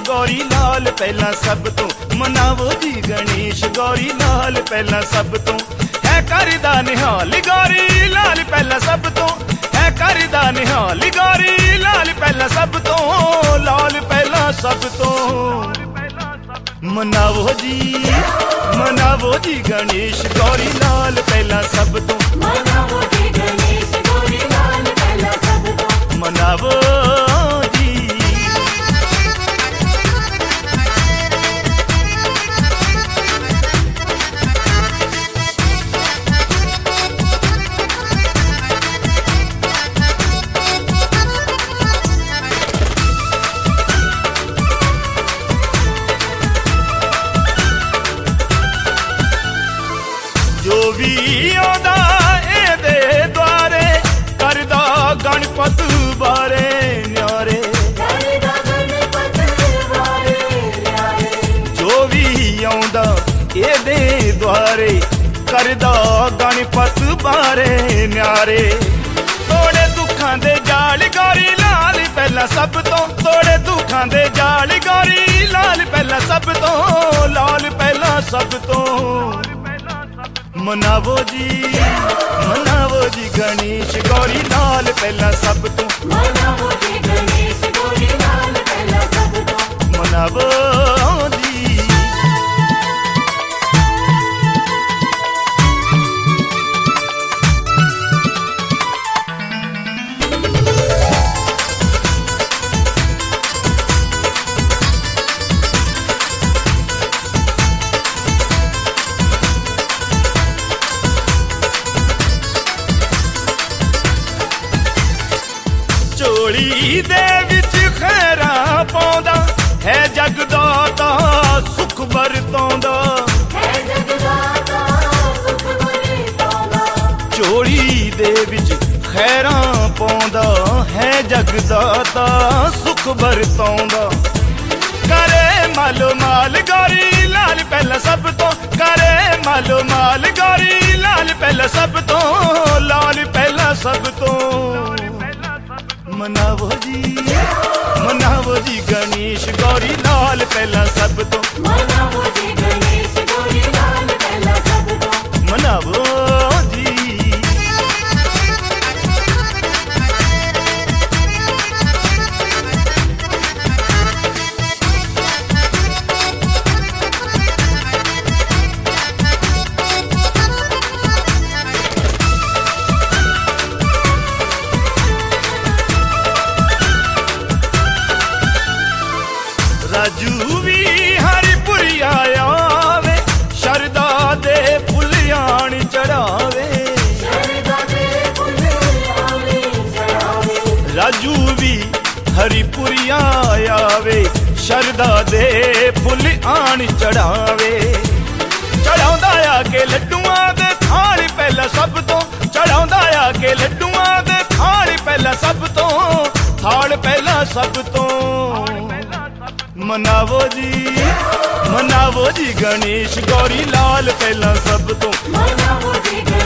गौरी लाल पहला सब तो, मनावो जी गणेश गौरी लाल पहला सब तो, है करदा निहाल गौरी लाल पहला सब तो, है करदा निहाल गौरी लाल पहला सब तो, लाल पहला सब तो। मनावो जी गणेश गौरी लाल पहला सब तो, मनावो जी गणेश गौरी लाल पहला सब तो, मनावो जी। जो भी आंदा एदे द्वारे करदा गणपत बारे न्यारे, करदा गणपत बारे न्यारे, जो भी आंदा एदे द्वारे करदा गणपत बारे न्यारे। तोड़े दुखां दे जाल गौरी लाल पहला सब तो, तोड़े दुखां दे जाल गौरी लाल पहला सब तो, लाल पहला सब तो। मनावो जी गणेश गौरी लाल पहला सब तो, मनावो जी गणेश गौरी लाल पहला सब तो, मनावो जी। झोली दे विच खैरा पाउंदा है जगदाता सुख वरताउंदा, है जगदाता सुख वरताउंदा, झोली दे विच खैरा पाउंदा है जगदाता सुख वरताउंदा। करे मालो माल गौरी लाल पहला सब तो, करे मालो माल गौरी लाल पहला सब तो, लाल पहला सब तो। मनावो जी गणेश गौरी लाल पहला सब तो, मनावो जी गणेश गौरी लाल पहला सब तो, मनावो जी। राजू भी हरिपुरी आवे शरदा दे फुलियाण चढ़ावे, शरदा दे फुलियाण चढ़ावे, राजू भी हरिपुरी आवे शरदा दे फुलियाण चढ़ावे। चढ़ाउंदा आके लड्डूआं दे थाल पहला सब तो, चढ़ाउंदा आके लड्डूआं दे थाल पहला सब तो, थाल पहला सब तो। मनावो जी गणेश गौरी लाल पहला सब तो, मनावो जी